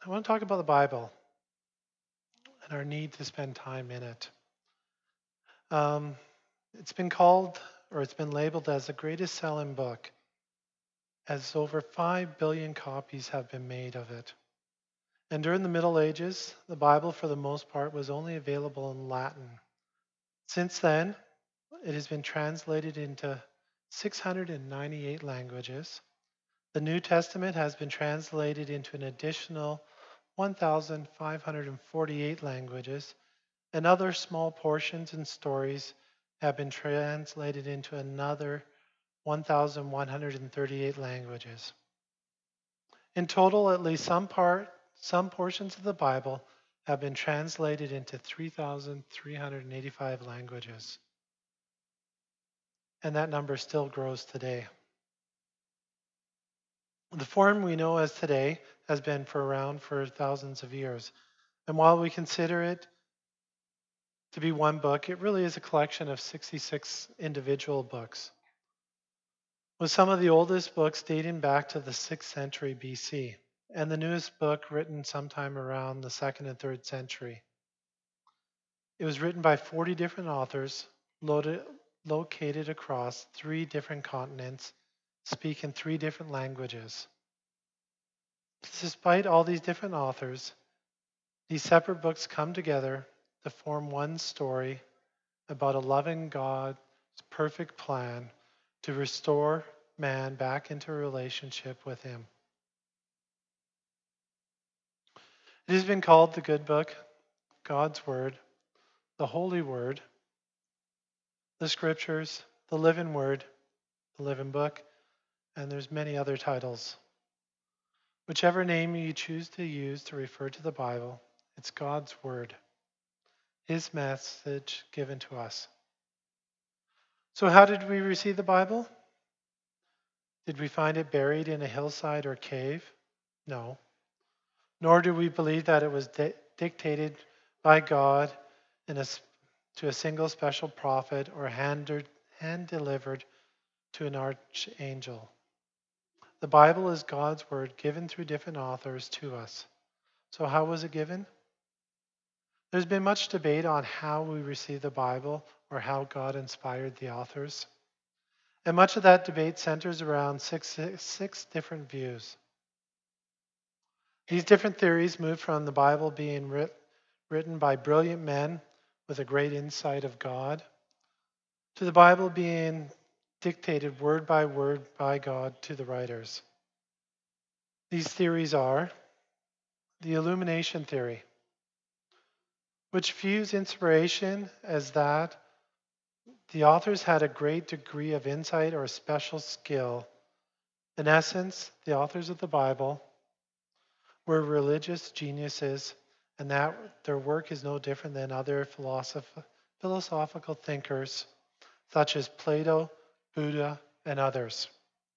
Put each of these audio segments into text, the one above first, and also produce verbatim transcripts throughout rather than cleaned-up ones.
I want to talk about the Bible and our need to spend time in it. Um, it's been called, or it's been labeled as the greatest selling book, as over five billion copies have been made of it. And during the Middle Ages, the Bible, for the most part, was only available in Latin. Since then, it has been translated into six hundred ninety-eight languages. The New Testament has been translated into an additional one thousand five hundred forty-eight languages, and other small portions and stories have been translated into another one thousand one hundred thirty-eight languages. In total, at least some part, some portions of the Bible have been translated into three thousand three hundred eighty-five languages, and that number still grows today. The form we know as today has been for around for thousands of years, and while we consider it to be one book, it really is a collection of sixty-six individual books, with some of the oldest books dating back to the sixth century B C, and the newest book written sometime around the second and third century. It was written by forty different authors, loaded, located across three different continents, speaking three different languages. Despite all these different authors, these separate books come together to form one story about a loving God's perfect plan to restore man back into a relationship with Him. It has been called the Good Book, God's Word, the Holy Word, the Scriptures, the Living Word, the Living Book, and there's many other titles. Whichever name you choose to use to refer to the Bible, it's God's Word, His message given to us. So how did we receive the Bible? Did we find it buried in a hillside or cave? No. Nor do we believe that it was di- dictated by God in a, to a single special prophet or hand, hand delivered to an archangel. The Bible is God's word given through different authors to us. So how was it given? There's been much debate on how we receive the Bible or how God inspired the authors. And much of that debate centers around six, six, six different views. These different theories move from the Bible being writ, written by brilliant men with a great insight of God to the Bible being dictated word by word by God to the writers. These theories are the illumination theory, which views inspiration as that the authors had a great degree of insight or special skill. In essence, the authors of the Bible were religious geniuses, and that their work is no different than other philosoph- philosophical thinkers such as Plato, Buddha, and others.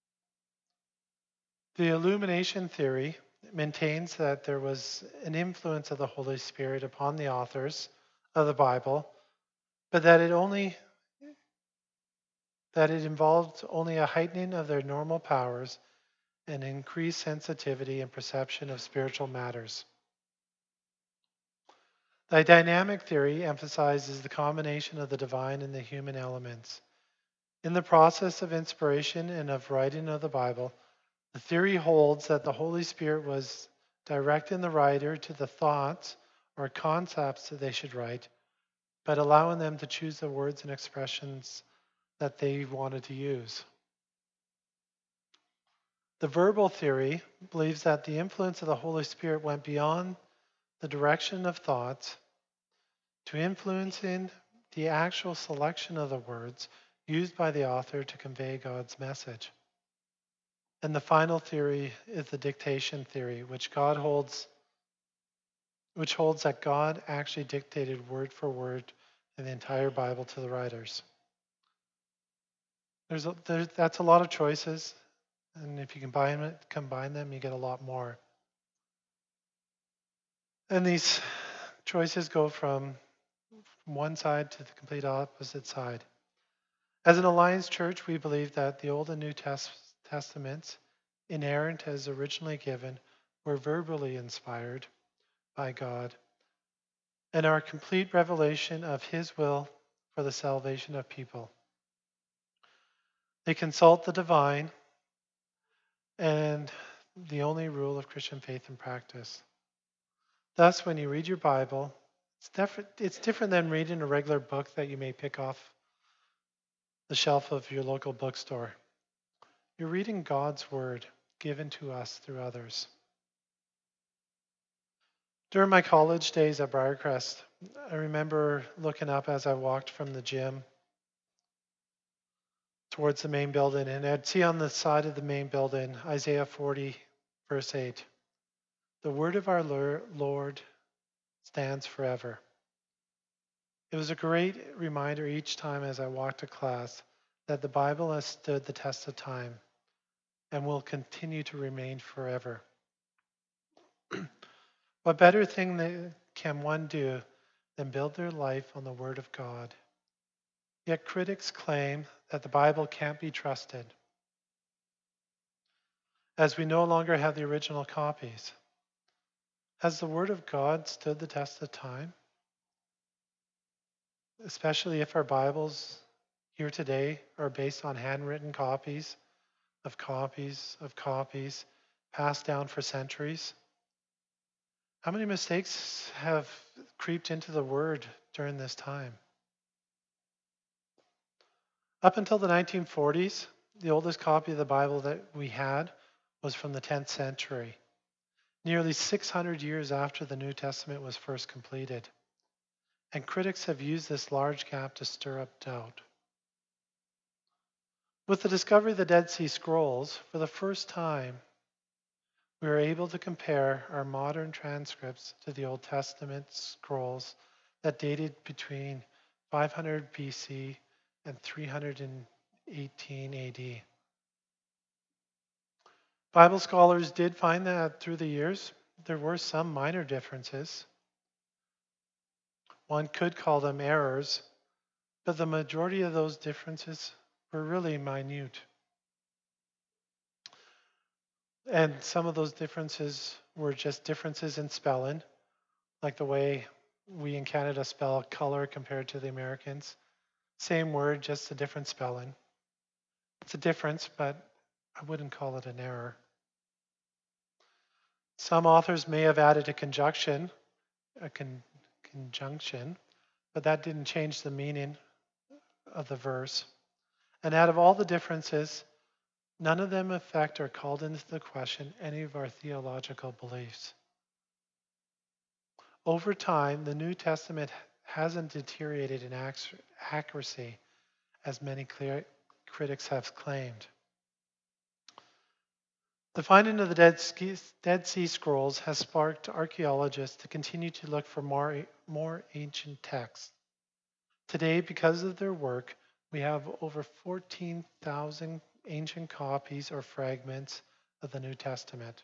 The illumination theory maintains that there was an influence of the Holy Spirit upon the authors of the Bible, but that it only that it involved only a heightening of their normal powers and increased sensitivity and perception of spiritual matters. The dynamic theory emphasizes the combination of the divine and the human elements. In the process of inspiration and of writing of the Bible, the theory holds that the Holy Spirit was directing the writer to the thoughts or concepts that they should write, but allowing them to choose the words and expressions that they wanted to use. The verbal theory believes that the influence of the Holy Spirit went beyond the direction of thoughts to influencing the actual selection of the words used by the author to convey God's message. And the final theory is the dictation theory, which God holds which holds that God actually dictated word for word in the entire Bible to the writers. There's a, there, that's a lot of choices, and if you combine it, combine them, you get a lot more. And these choices go from one side to the complete opposite side. As an Alliance Church, we believe that the Old and New Test- Testaments, inerrant as originally given, were verbally inspired by God and are a complete revelation of His will for the salvation of people. They consult the divine and the only rule of Christian faith and practice. Thus, when you read your Bible, it's different, it's different than reading a regular book that you may pick off the shelf of your local bookstore. You're reading God's Word given to us through others. During my college days at Briarcrest, I remember looking up as I walked from the gym towards the main building, and I'd see on the side of the main building Isaiah forty, verse eight. The word of our Lord stands forever. It was a great reminder each time as I walked to class that the Bible has stood the test of time and will continue to remain forever. What better thing can one do than build their life on the Word of God? Yet critics claim that the Bible can't be trusted, as we no longer have the original copies. Has the Word of God stood the test of time? Especially if our Bibles here today are based on handwritten copies of copies of copies passed down for centuries. How many mistakes have creeped into the Word during this time? Up until the nineteen forties, the oldest copy of the Bible that we had was from the tenth century, nearly six hundred years after the New Testament was first completed. And critics have used this large gap to stir up doubt. With the discovery of the Dead Sea Scrolls, for the first time, we are able to compare our modern transcripts to the Old Testament scrolls that dated between five hundred B C and three hundred eighteen A D. Bible scholars did find that through the years, there were some minor differences. One could call them errors, but the majority of those differences were really minute. And some of those differences were just differences in spelling, like the way we in Canada spell color compared to the Americans. Same word, just a different spelling. It's a difference, but I wouldn't call it an error. Some authors may have added a conjunction, a con- conjunction, but that didn't change the meaning of the verse. And out of all the differences, none of them affect or called into the question any of our theological beliefs. Over time, the New Testament hasn't deteriorated in accuracy as many clear critics have claimed. The finding of the Dead, Dead Sea Scrolls has sparked archaeologists to continue to look for more, more ancient texts. Today, because of their work, we have over fourteen thousand ancient copies or fragments of the New Testament.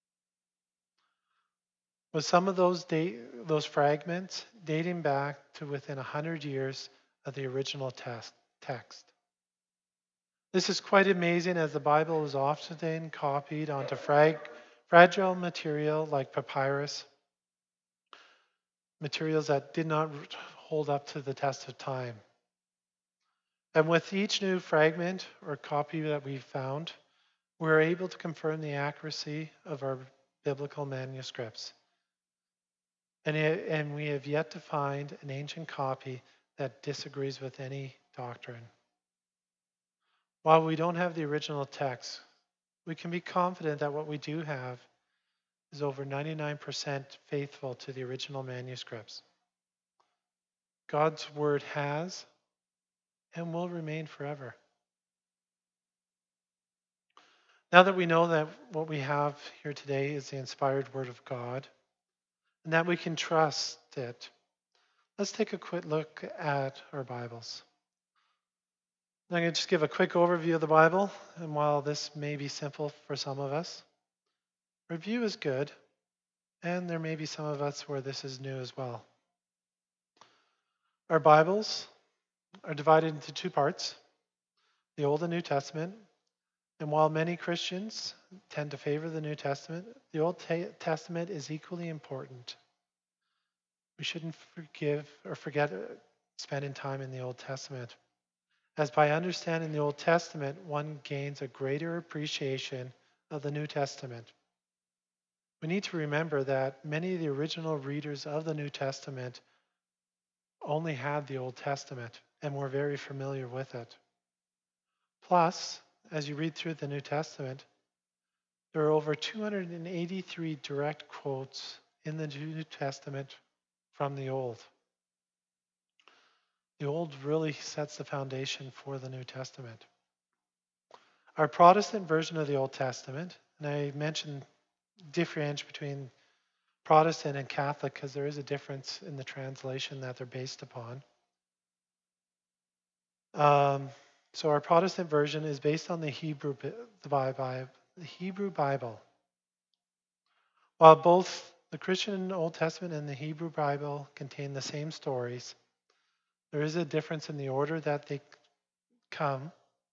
With some of those, date, those fragments dating back to within one hundred years of the original test, text. This is quite amazing, as the Bible is often copied onto frag, fragile material like papyrus, materials that did not hold up to the test of time. And with each new fragment or copy that we found, we're able to confirm the accuracy of our biblical manuscripts. And, it, and we have yet to find an ancient copy that disagrees with any doctrine. While we don't have the original text, we can be confident that what we do have is over ninety-nine percent faithful to the original manuscripts. God's word has and will remain forever. Now that we know that what we have here today is the inspired word of God and that we can trust it, let's take a quick look at our Bibles. I'm going to just give a quick overview of the Bible, and while this may be simple for some of us, review is good, and there may be some of us where this is new as well. Our Bibles are divided into two parts, the Old and New Testament, And while many Christians tend to favor the New Testament, the Old Testament is equally important. We shouldn't forgive or forget spending time in the Old Testament, as by understanding the Old Testament, one gains a greater appreciation of the New Testament. We need to remember that many of the original readers of the New Testament only had the Old Testament and were very familiar with it. Plus, as you read through the New Testament, there are over two hundred eighty-three direct quotes in the New Testament from the Old. The Old really sets the foundation for the New Testament. Our Protestant version of the Old Testament, and I mentioned differentiate between Protestant and Catholic because there is a difference in the translation that they're based upon. Um, so our Protestant version is based on the Hebrew, the Bible, the Hebrew Bible. While both the Christian Old Testament and the Hebrew Bible contain the same stories, there is a difference in the order that they come,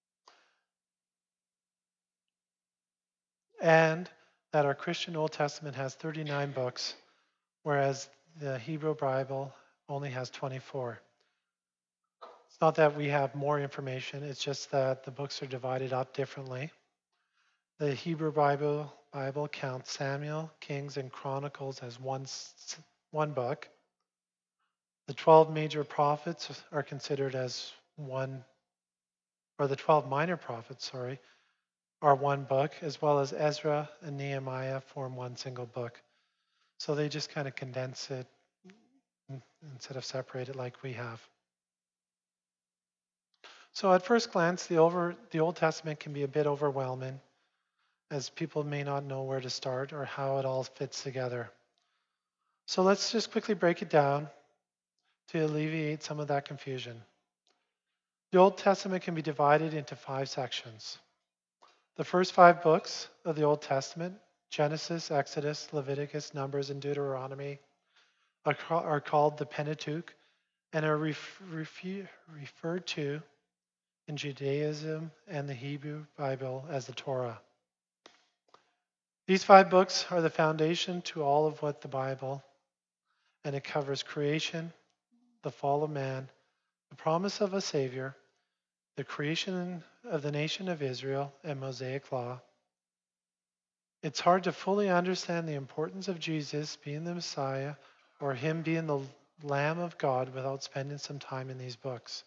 and that our Christian Old Testament has thirty-nine books, whereas the Hebrew Bible only has twenty-four. It's not that we have more information, it's just that the books are divided up differently. The Hebrew Bible, Bible counts Samuel, Kings, and Chronicles as one, one book. The twelve major prophets are considered as one, or the twelve minor prophets, sorry, are one book, as well as Ezra and Nehemiah form one single book. So they just kind of condense it instead of separate it like we have. So at first glance, the, over, the Old Testament can be a bit overwhelming, as people may not know where to start or how it all fits together. So let's just quickly break it down to alleviate some of that confusion. The Old Testament can be divided into five sections. The first five books of the Old Testament, Genesis, Exodus, Leviticus, Numbers, and Deuteronomy, are, are called the Pentateuch and are ref, ref, referred to in Judaism and the Hebrew Bible as the Torah. These five books are the foundation to all of what the Bible, and it covers creation, the fall of man, the promise of a Savior, the creation of the nation of Israel, and Mosaic law. It's hard to fully understand the importance of Jesus being the Messiah or him being the Lamb of God without spending some time in these books.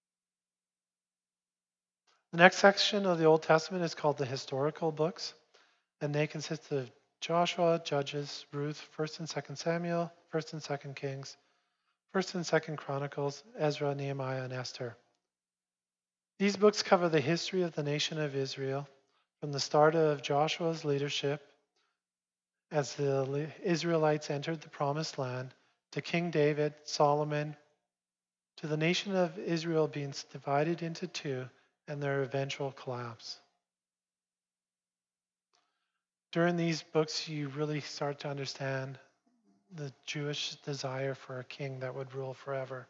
The next section of the Old Testament is called the historical books, and they consist of Joshua, Judges, Ruth, First and Second Samuel, First and Second Kings, First and Second Chronicles, Ezra, Nehemiah, and Esther. These books cover the history of the nation of Israel from the start of Joshua's leadership as the Israelites entered the Promised Land to King David, Solomon, to the nation of Israel being divided into two and their eventual collapse. During these books, you really start to understand the Jewish desire for a king that would rule forever.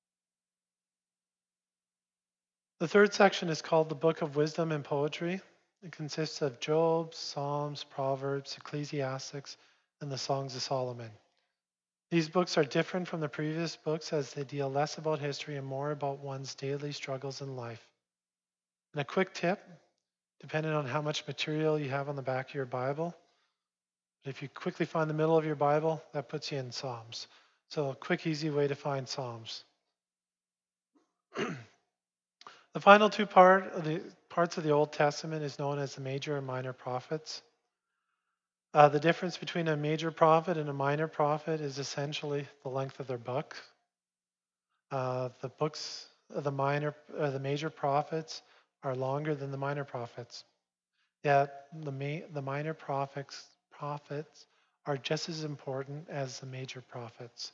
The third section is called the Book of Wisdom and Poetry. It consists of Job, Psalms, Proverbs, Ecclesiastics, and the Songs of Solomon. These books are different from the previous books as they deal less about history and more about one's daily struggles in life. And a quick tip, depending on how much material you have on the back of your Bible, if you quickly find the middle of your Bible, that puts you in Psalms. So a quick, easy way to find Psalms. The final two part of the, parts of the Old Testament is known as the major and minor prophets. Uh, the difference between a major prophet and a minor prophet is essentially the length of their book. Uh, the books of the minor, uh, the major prophets are longer than the minor prophets. Yet the ma- the minor prophets prophets are just as important as the major prophets.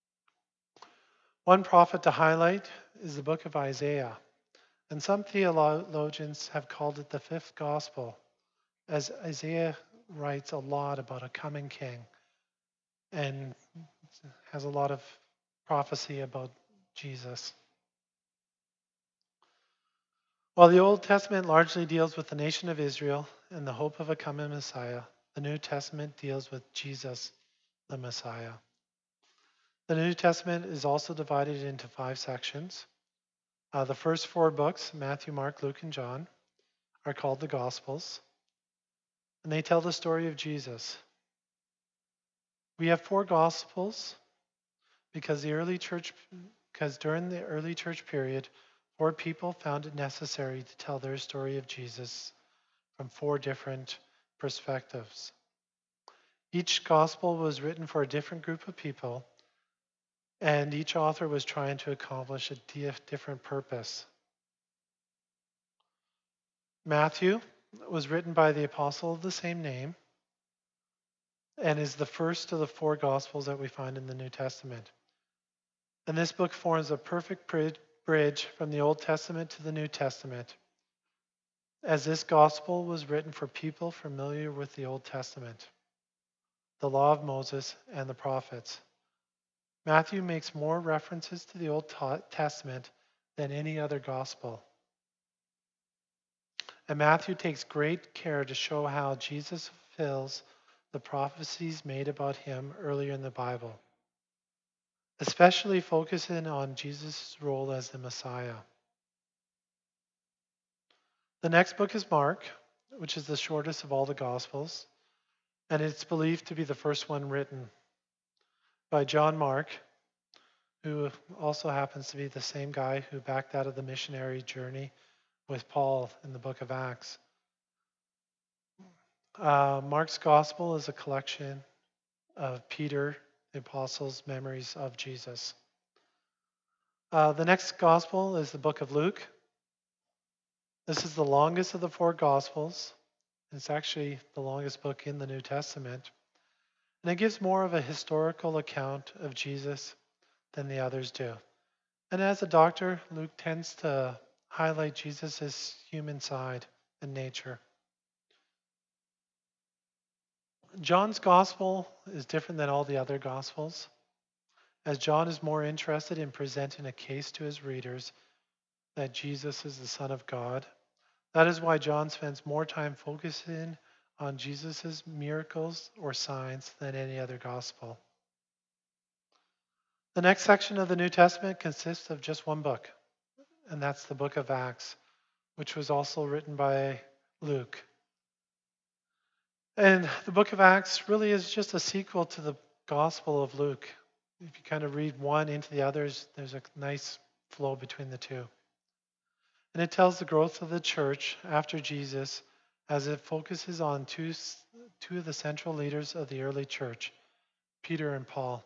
One prophet to highlight is the book of Isaiah, and some theologians have called it the fifth gospel, as Isaiah writes a lot about a coming king and has a lot of prophecy about Jesus. While the Old Testament largely deals with the nation of Israel and the hope of a coming Messiah, the New Testament deals with Jesus, the Messiah. The New Testament is also divided into five sections. Uh, the first four books, Matthew, Mark, Luke, and John, are called the Gospels, and they tell the story of Jesus. We have four Gospels because the early church, because during the early church period, four people found it necessary to tell their story of Jesus from four different perspectives. Each gospel was written for a different group of people, and each author was trying to accomplish a different purpose. Matthew was written by the apostle of the same name and is the first of the four gospels that we find in the New Testament. And this book forms a perfect bridge from the Old Testament to the New Testament, as this gospel was written for people familiar with the Old Testament, the law of Moses, and the prophets. Matthew makes more references to the Old Testament than any other gospel. And Matthew takes great care to show how Jesus fulfills the prophecies made about him earlier in the Bible, especially focusing on Jesus' role as the Messiah. The next book is Mark, which is the shortest of all the Gospels, and it's believed to be the first one written by John Mark, who also happens to be the same guy who backed out of the missionary journey with Paul in the book of Acts. Uh, Mark's Gospel is a collection of Peter, the apostle's memories of Jesus. Uh, the next Gospel is the book of Luke. This is the longest of the four Gospels. It's actually the longest book in the New Testament. And it gives more of a historical account of Jesus than the others do. And as a doctor, Luke tends to highlight Jesus' human side and nature. John's Gospel is different than all the other Gospels, as John is more interested in presenting a case to his readers that Jesus is the Son of God. That is why John spends more time focusing on Jesus' miracles or signs than any other gospel. The next section of the New Testament consists of just one book, and that's the book of Acts, which was also written by Luke. And the book of Acts really is just a sequel to the Gospel of Luke. If you kind of read one into the others, there's a nice flow between the two. And it tells the growth of the church after Jesus as it focuses on two, two of the central leaders of the early church, Peter and Paul.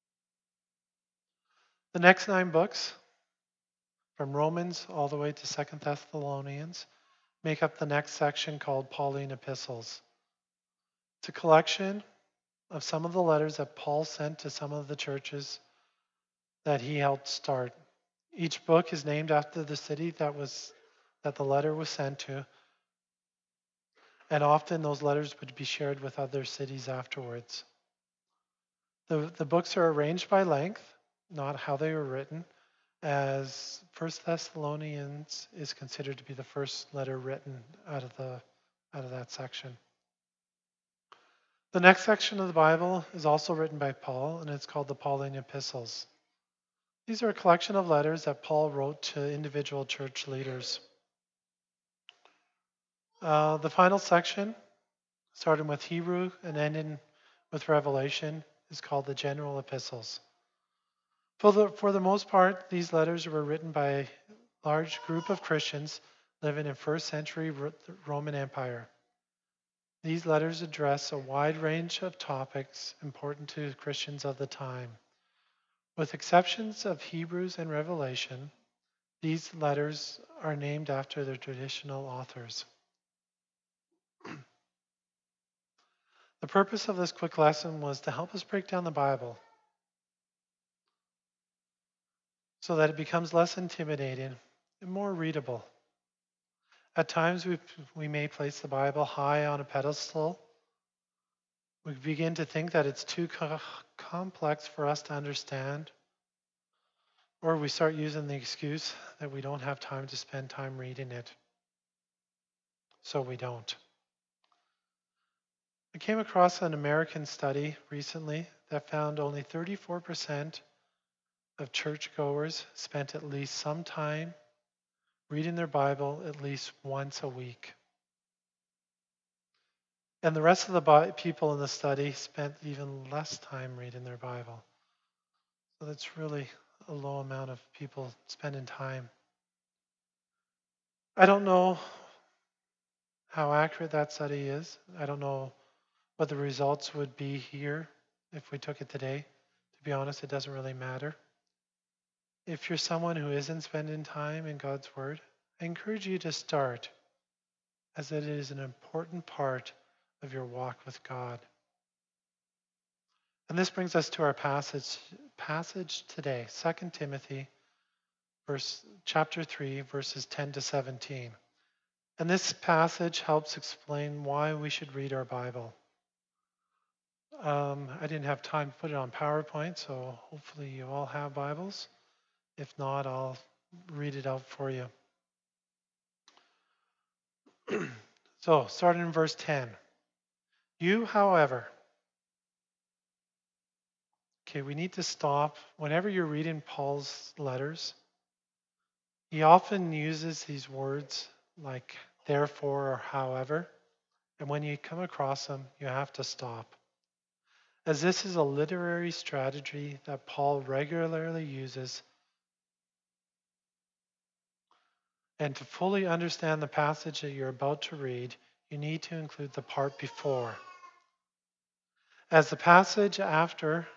The next nine books, from Romans all the way to Second Thessalonians, make up the next section called Pauline Epistles. It's a collection of some of the letters that Paul sent to some of the churches that he helped start. Each book is named after the city that was that the letter was sent to, and often those letters would be shared with other cities afterwards. The, the books are arranged by length, not how they were written, as First Thessalonians is considered to be the first letter written out of the out of that section. The next section of the Bible is also written by Paul, and it's called the Pauline Epistles. These are a collection of letters that Paul wrote to individual church leaders. Uh, the final section, starting with Hebrew and ending with Revelation, is called the General Epistles. For the, for the most part, these letters were written by a large group of Christians living in first century Roman Empire. These letters address a wide range of topics important to Christians of the time. With exceptions of Hebrews and Revelation, these letters are named after their traditional authors. The purpose of this quick lesson was to help us break down the Bible so that it becomes less intimidating and more readable. At times, we, we may place the Bible high on a pedestal. We begin to think that it's too co- complex for us to understand. Or we start using the excuse that we don't have time to spend time reading it. so we don't. I came across an American study recently that found only thirty-four percent of churchgoers spent at least some time reading their Bible at least once a week. And the rest of the Bi- people in the study spent even less time reading their Bible. So that's really a low amount of people spending time. I don't know how accurate that study is. I don't know what the results would be here if we took it today. To be honest, it doesn't really matter. If you're someone who isn't spending time in God's Word, I encourage you to start, as it is an important part of your walk with God. And this brings us to our passage passage today, Second Timothy verse chapter three, verses ten to seventeen. And this passage helps explain why we should read our Bible. Um, I didn't have time to put it on PowerPoint, so hopefully you all have Bibles. If not, I'll read it out for you. So, starting in verse ten. You, however, okay, we need to stop. Whenever you're reading Paul's letters, he often uses these words like therefore or however. And when you come across them, you have to stop. As this is a literary strategy that Paul regularly uses. And to fully understand the passage that you're about to read, you need to include the part before. As the passage after,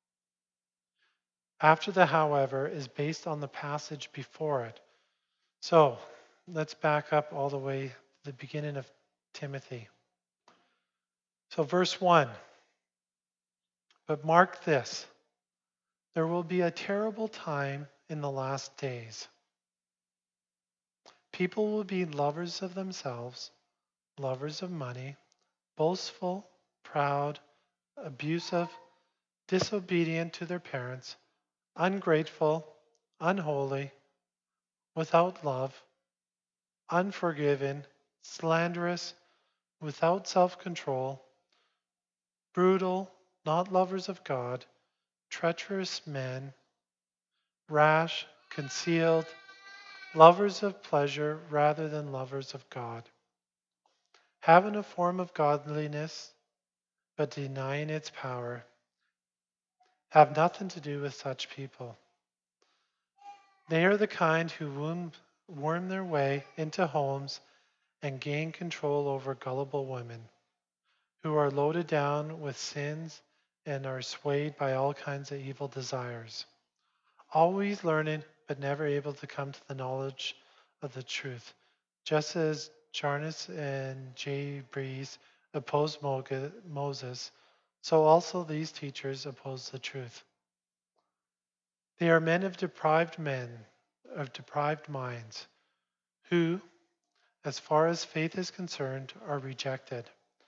after the however is based on the passage before it. So let's back up all the way to the beginning of Timothy. So verse one. But mark this, there will be a terrible time in the last days. People will be lovers of themselves, lovers of money, boastful, proud, abusive, disobedient to their parents, ungrateful, unholy, without love, unforgiving, slanderous, without self-control, brutal, not lovers of God, treacherous men, rash, concealed, lovers of pleasure rather than lovers of God, having a form of godliness but denying its power. Have nothing to do with such people. They are the kind who worm, worm their way into homes and gain control over gullible women, who are loaded down with sins and are swayed by all kinds of evil desires, always learning but never able to come to the knowledge of the truth. Just as Jannes and Jambres opposed Moses, so also these teachers oppose the truth. They are men of deprived men, of deprived minds, who, as far as faith is concerned, are rejected.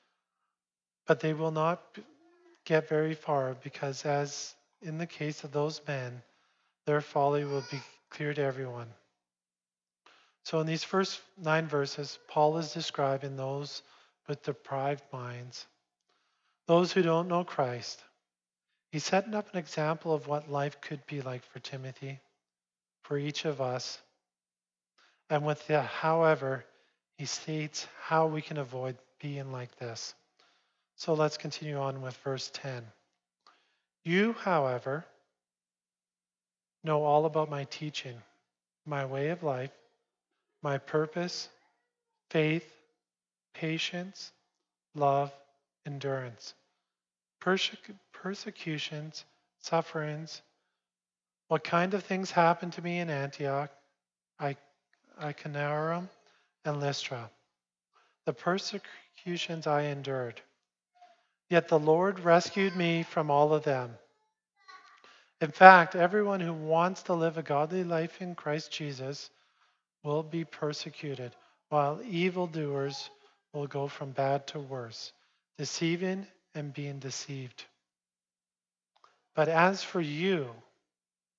But they will not get very far because, as in the case of those men, their folly will be clear to everyone. So in these first nine verses, Paul is describing those with deprived minds, those who don't know Christ. He's setting up an example of what life could be like for Timothy, for each of us. And with the however, he states how we can avoid being like this. So let's continue on with verse ten. You, however, know all about my teaching, my way of life, my purpose, faith, patience, love, endurance, perse- persecutions, sufferings, what kind of things happened to me in Antioch, I- Iconium, and Lystra, the persecutions I endured. Yet the Lord rescued me from all of them. In fact, everyone who wants to live a godly life in Christ Jesus will be persecuted, while evildoers will go from bad to worse, deceiving and being deceived. But as for you,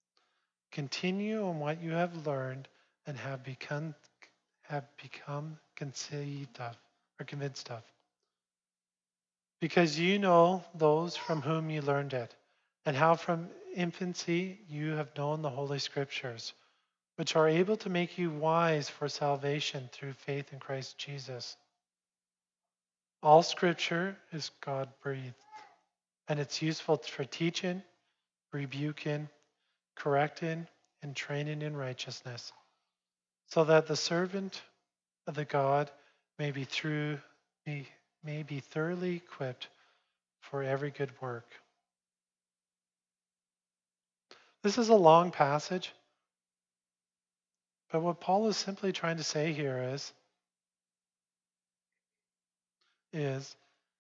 continue in what you have learned and have become, have become conceived of or convinced of. Because you know those from whom you learned it, and how from infancy you have known the Holy Scriptures, which are able to make you wise for salvation through faith in Christ Jesus. All Scripture is God-breathed, and it's useful for teaching, rebuking, correcting, and training in righteousness, so that the servant of the God may be through be, may be thoroughly equipped for every good work. This is a long passage, but what Paul is simply trying to say here is, is,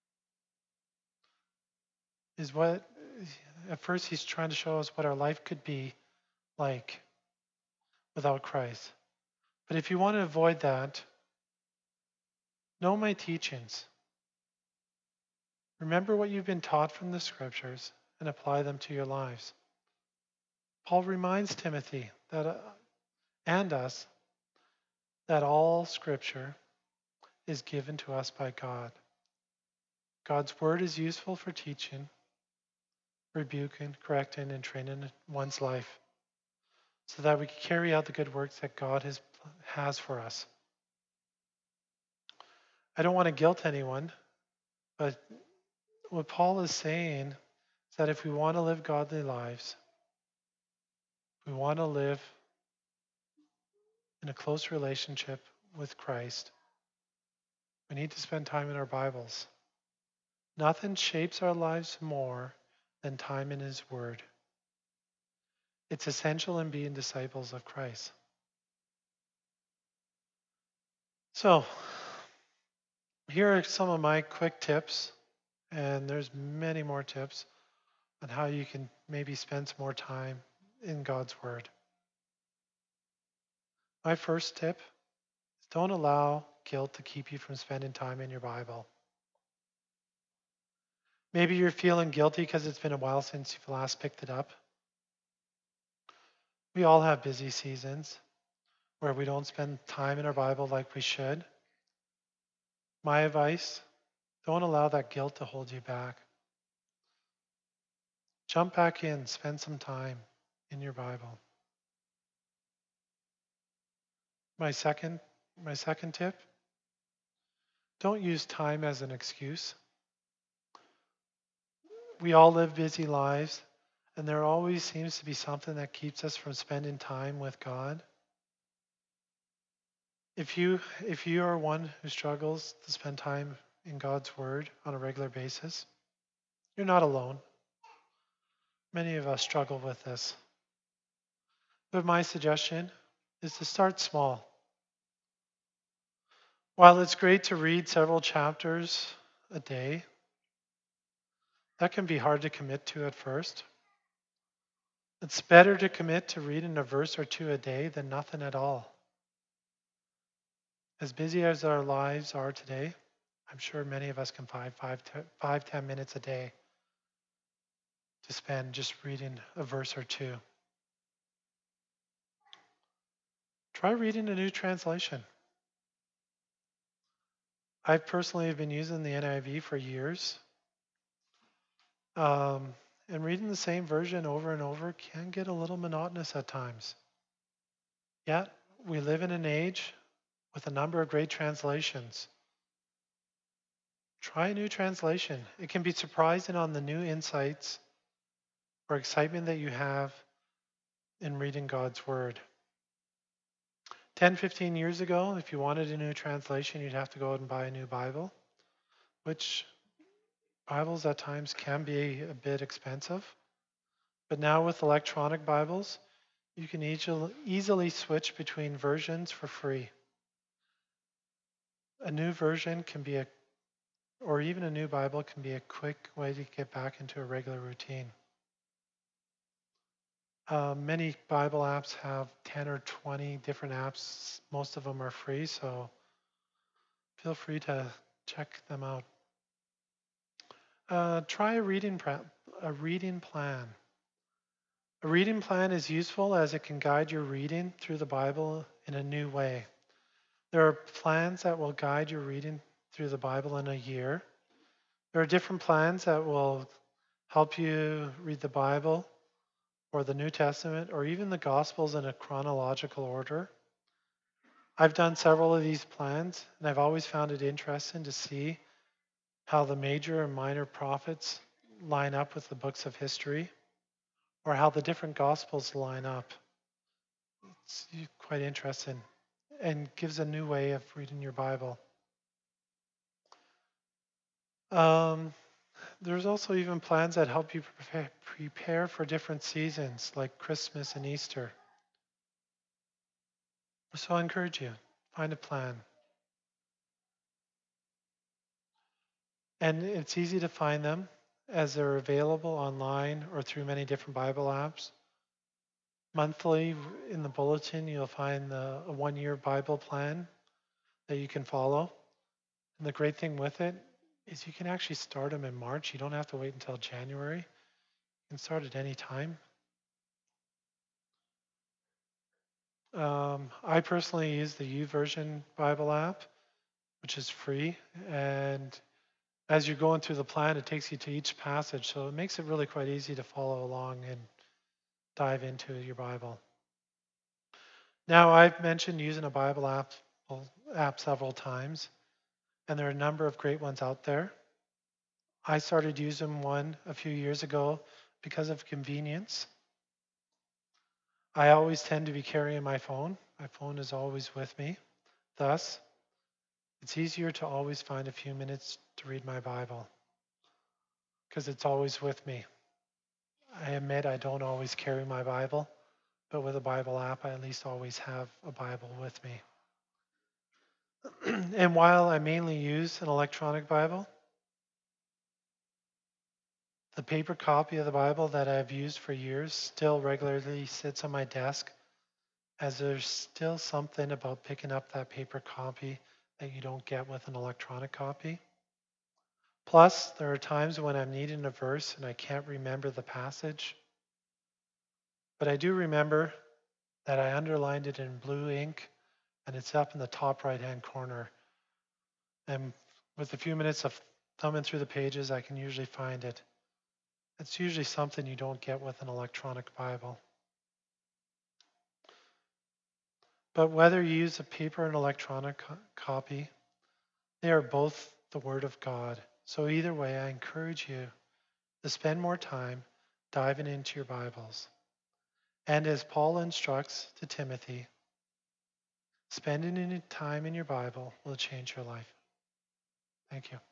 is what, at first he's trying to show us what our life could be like without Christ. But if you want to avoid that, know my teachings. Remember what you've been taught from the Scriptures and apply them to your lives. Paul reminds Timothy that, uh, and us that all Scripture is given to us by God. God's Word is useful for teaching, rebuking, correcting, and training one's life so that we can carry out the good works that God has, has for us. I don't want to guilt anyone, but what Paul is saying is that if we want to live godly lives, we want to live in a close relationship with Christ, we need to spend time in our Bibles. Nothing shapes our lives more than time in His Word. It's essential in being disciples of Christ. So, here are some of my quick tips, and there's many more tips on how you can maybe spend some more time in God's Word. My first tip is don't allow guilt to keep you from spending time in your Bible. Maybe you're feeling guilty because it's been a while since you've last picked it up. We all have busy seasons where we don't spend time in our Bible like we should. My advice, don't allow that guilt to hold you back. Jump back in, spend some time in your Bible. My second, my second tip, don't use time as an excuse. We all live busy lives, and there always seems to be something that keeps us from spending time with God. If you if you are one who struggles to spend time in God's Word on a regular basis, you're not alone. Many of us struggle with this. But my suggestion is to start small. While it's great to read several chapters a day, that can be hard to commit to at first. It's better to commit to reading a verse or two a day than nothing at all. As busy as our lives are today, I'm sure many of us can find five, five, ten minutes a day to spend just reading a verse or two. Try reading a new translation. I personally have been using the N I V for years. Um, and reading the same version over and over can get a little monotonous at times. Yet, we live in an age with a number of great translations. Try a new translation. It can be surprising on the new insights or excitement that you have in reading God's Word. ten, fifteen years ago, if you wanted a new translation, you'd have to go out and buy a new Bible, which Bibles at times can be a bit expensive. But now with electronic Bibles, you can easily, easily switch between versions for free. A new version can be a, or even a new Bible can be a quick way to get back into a regular routine. Uh, many Bible apps have ten or twenty different apps. Most of them are free, so feel free to check them out. Uh, try a reading, pra- a reading plan. A reading plan is useful as it can guide your reading through the Bible in a new way. There are plans that will guide your reading through the Bible in a year. There are different plans that will help you read the Bible or the New Testament or even the Gospels in a chronological order. I've done several of these plans, and I've always found it interesting to see how the major and minor prophets line up with the books of history or how the different Gospels line up. It's quite interesting and gives a new way of reading your Bible. Um, there's also even plans that help you prepare, prepare for different seasons like Christmas and Easter. So I encourage you, find a plan. And it's easy to find them as they're available online or through many different Bible apps. Monthly in the bulletin, you'll find the, a one-year Bible plan that you can follow. And the great thing with it is you can actually start them in March. You don't have to wait until January. You can start at any time. Um, I personally use the YouVersion Bible app, which is free. And as you're going through the plan, it takes you to each passage. So it makes it really quite easy to follow along and dive into your Bible. Now, I've mentioned using a Bible app, app several times, and there are a number of great ones out there. I started using one a few years ago because of convenience. I always tend to be carrying my phone. My phone is always with me. Thus, it's easier to always find a few minutes to read my Bible because it's always with me. I admit I don't always carry my Bible, but with a Bible app, I at least always have a Bible with me. And while I mainly use an electronic Bible, the paper copy of the Bible that I've used for years still regularly sits on my desk, as there's still something about picking up that paper copy that you don't get with an electronic copy. Plus, there are times when I'm needing a verse and I can't remember the passage, but I do remember that I underlined it in blue ink and it's up in the top right-hand corner. And with a few minutes of thumbing through the pages, I can usually find it. It's usually something you don't get with an electronic Bible. But whether you use a paper or an electronic co- copy, they are both the Word of God. So either way, I encourage you to spend more time diving into your Bibles. And as Paul instructs to Timothy, spending any time in your Bible will change your life. Thank you.